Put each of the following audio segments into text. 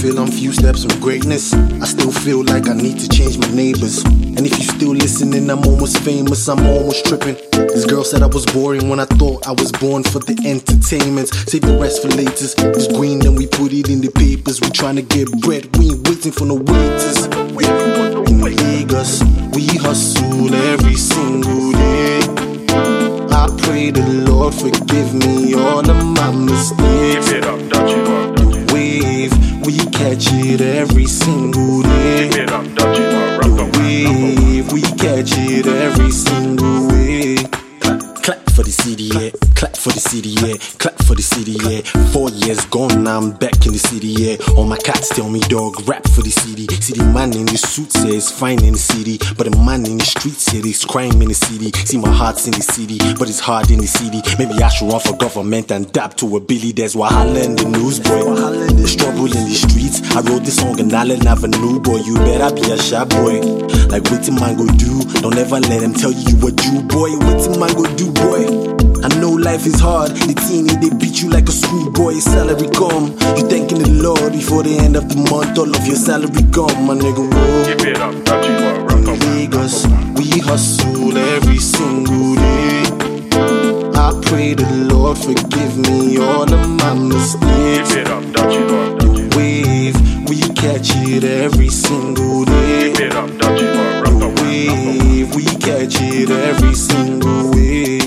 feel I'm few steps from greatness. I still feel like I need to change my neighbors. And if you still listening, I'm almost famous, I'm almost tripping. This girl said I was boring when I thought I was born for the entertainment. Save the rest for laters. It's green, then we put it in the papers. We trying to get bread, we ain't waiting for no waiters. In Lagos, we hustle every single day. I pray the Lord forgive me all of my mistakes. The wave, we catch it every single day. The wave, we catch it every single way. Clap for the city, yeah. Clap for the city, yeah. Clap for the city, yeah. 4 years gone, now I'm back in the city, yeah. All my cats tell me, dog, rap for the city. See the man in the suit says fine in the city, but the man in the street said it's crime in the city. See my heart's in the city, but it's hard in the city. Maybe I should run for government and dab to a Billy. There's Wahala in the news, boy. There's trouble in the streets. I wrote this song in Allen Avenue, boy. You better be a sharp boy. Like what man go do? Don't ever let them tell you what you, boy. What man go do, boy? I know life is hard. The teeny, they beat you like a schoolboy. Salary come. You thanking the Lord before the end of the month. All of your salary gone, my nigga. Whoa. Give it up, don't you want rock In Lagos, we hustle every single day. I pray the Lord forgive me all of my mistakes. Give it up, don't you want The wave, we catch it every single day. Give it up, don't you want rock The wave, we catch it every single way.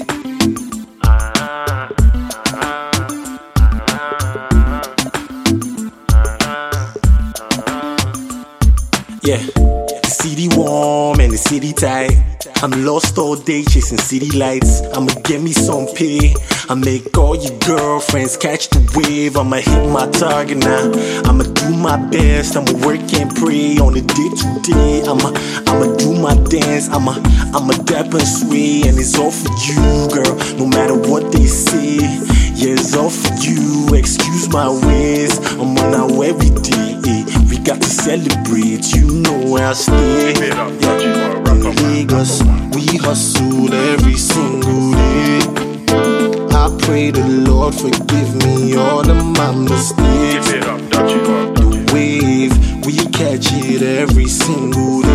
Yeah, the city warm and the city tight. I'm lost all day chasing city lights. I'ma get me some pay. I make all your girlfriends catch the wave. I'ma hit my target now. I'ma do my best. I'ma work and pray on a day to day. I'ma do my dance. I'ma dap and sway, and it's all for you, girl. No matter what they say, yeah, it's all for you. Excuse my ways. I'm on now every day. We got to celebrate. You know where I stay. Give it up, don't you want rock In Lagos, we hustle every single day. I pray the Lord forgive me all of my mistakes. Give it up, don't you want The wave, we catch it every single day.